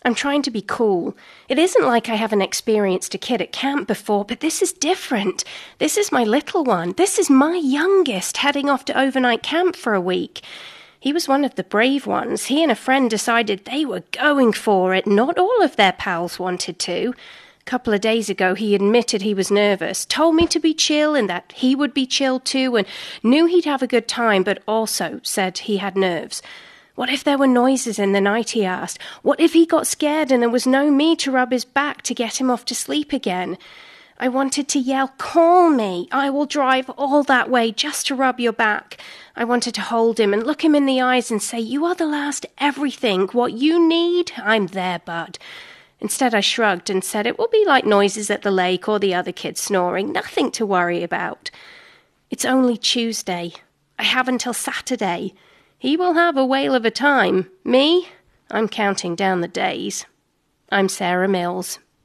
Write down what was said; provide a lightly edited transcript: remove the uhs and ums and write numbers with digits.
I'm trying to be cool. It isn't like I haven't experienced a kid at camp before, but this is different. This is my little one. This is my youngest heading off to overnight camp for a week. He was one of the brave ones. He and a friend decided they were going for it. Not all of their pals wanted to. A couple of days ago, he admitted he was nervous, told me to be chill and that he would be chill too, and knew he'd have a good time, but also said he had nerves. What if there were noises in the night, he asked? What if he got scared and there was no me to rub his back to get him off to sleep again? I wanted to yell, "Call me! I will drive all that way just to rub your back." I wanted to hold him and look him in the eyes and say, "You are the last everything. What you need, I'm there, bud." Instead, I shrugged and said it will be like noises at the lake or the other kids snoring. Nothing to worry about. It's only Tuesday. I have until Saturday. He will have a whale of a time. Me? I'm counting down the days. I'm Sarah Mills.